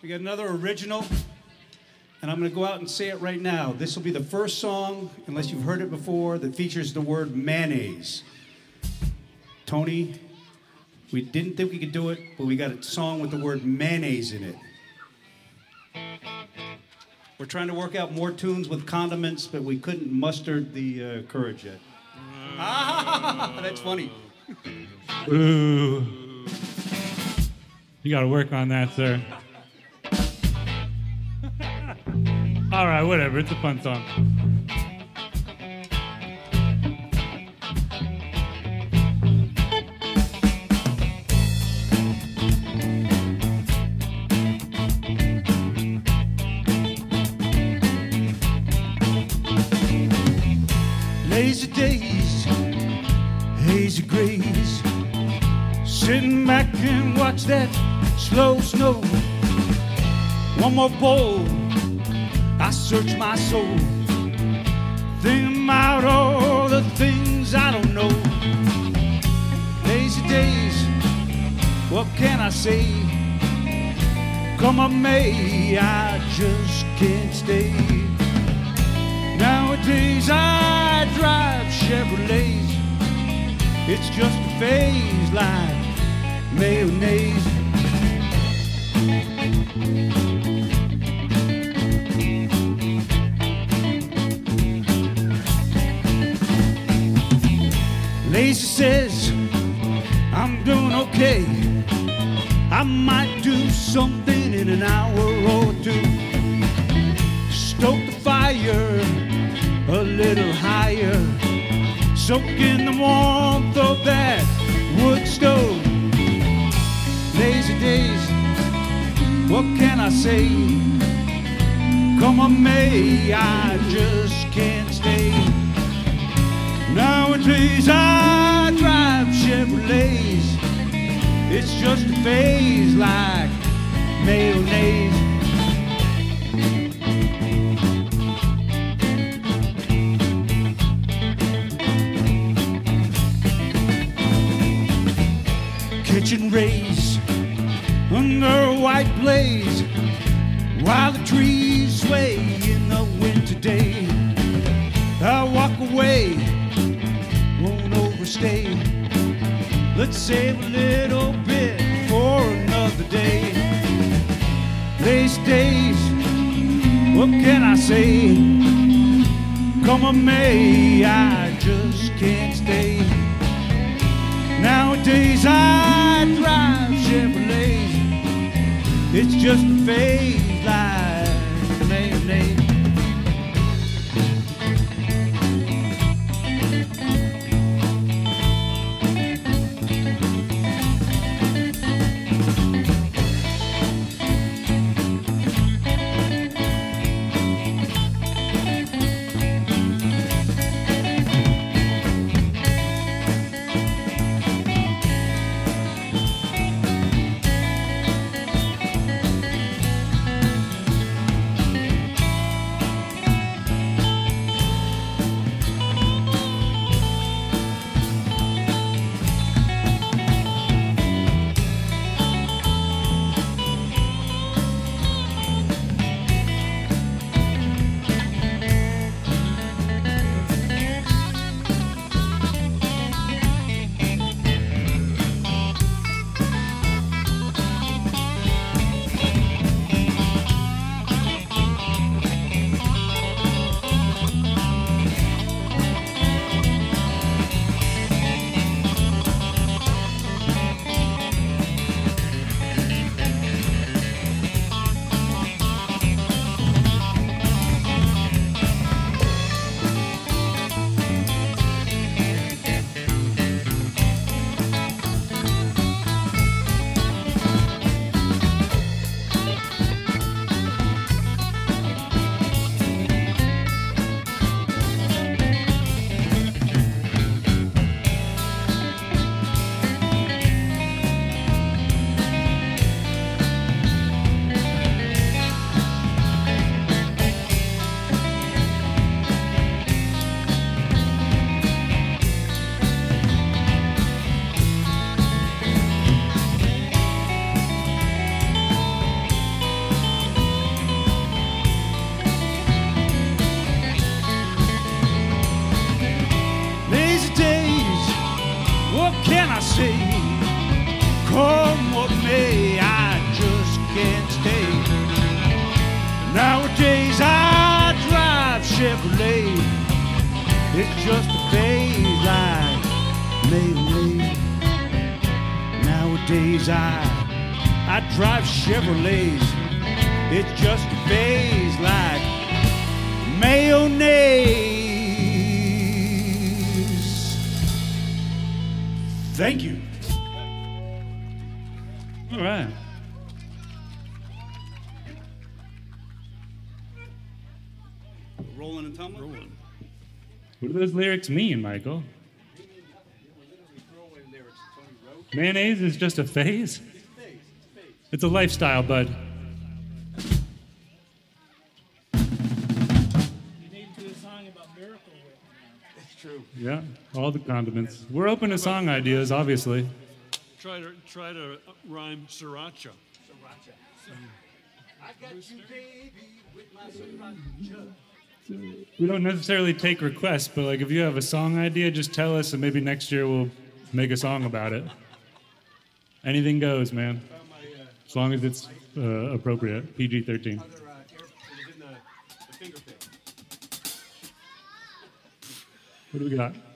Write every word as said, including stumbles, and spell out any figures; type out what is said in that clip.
We got another original, and I'm going to go out and say it right now. This will be the first song, unless you've heard it before, that features the word mayonnaise. Tony, we didn't think we could do it, but we got a song with the word mayonnaise in it. We're trying to work out more tunes with condiments, but we couldn't muster the uh, courage yet. Ah, that's funny. Ooh. You got to work on that, sir. All right, whatever. It's a fun song. Lazy days, hazy grays, sitting back and watch that slow snow. One more bowl, I search my soul, thinking about all the things I don't know. Lazy days, what can I say? Come on, May, I just can't stay. Nowadays I drive Chevrolets. It's just a phase like mayonnaise. Lazy says I'm doing okay. I might do something in an hour or two. Stoke the fire a little higher, soak in the warmth of that wood stove. Lazy days, what can I say? Come on, May, I just can't stay. Nowadays I drive Chevrolets. It's just a phase like mayonnaise. Kitchen rays under a white blaze, while the trees sway in the winter day. I walk away, won't overstay. Let's save a little bit for another day. Lazy days, what can I say? Come on, May, I just can't stay. Nowadays I drive Chevrolets. It's just a phase like mayonnaise. Come what may, I just can't stay. Nowadays I drive Chevrolet. It's just a phase like May. Nowadays I I drive Chevrolets. It's just a phase like mayonnaise. Thank you. All right. Rolling and tumbling. Rolling. What do those lyrics mean, Michael? Mayonnaise is just a phase? It's a lifestyle, bud. True. Yeah, all the condiments. We're open to song ideas, obviously. Try to try to rhyme sriracha. Sriracha. I got you, baby, with my sriracha. We don't necessarily take requests, but like if you have a song idea, just tell us, and maybe next year we'll make a song about it. Anything goes, man. As long as it's uh, appropriate. P G thirteen. What do we got?